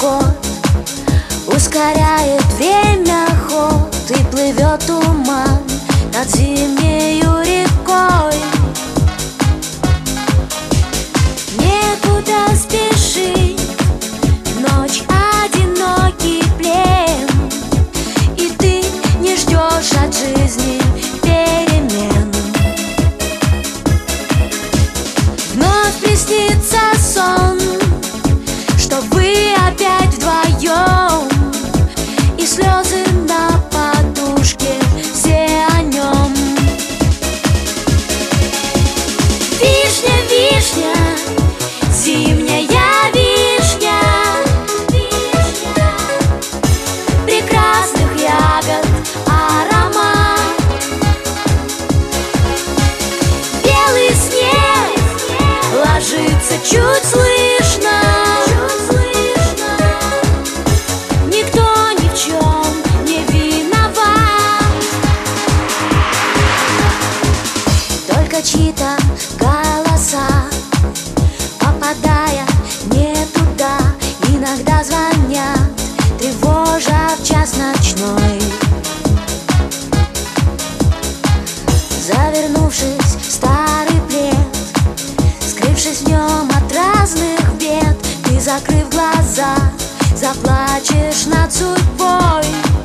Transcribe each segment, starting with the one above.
год ускоряет время ход, и плывет туман над зимнею рекой. Некуда спешить, ночь одинокий плен, и ты не ждешь от жизни перемен. Вновь приснится сон, что вы опять вдвоем, и слезы на подушке, все о нем. Вишня, вишня, зимняя вишня, прекрасных ягод аромат. Белый снег ложится чуть слышно, никто ни в чем не виноват, только чьи-то голоса, попадая не туда, иногда звонят, тревожа в час ночной. Завернувшись в старый плед, скрывшись в нем от разных бед, ты, закрыв глаза, заплачешь над судьбой.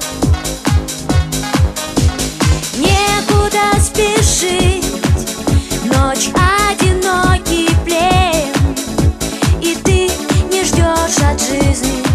Некуда спешить, ночь одинокий плен, и ты не ждешь от жизни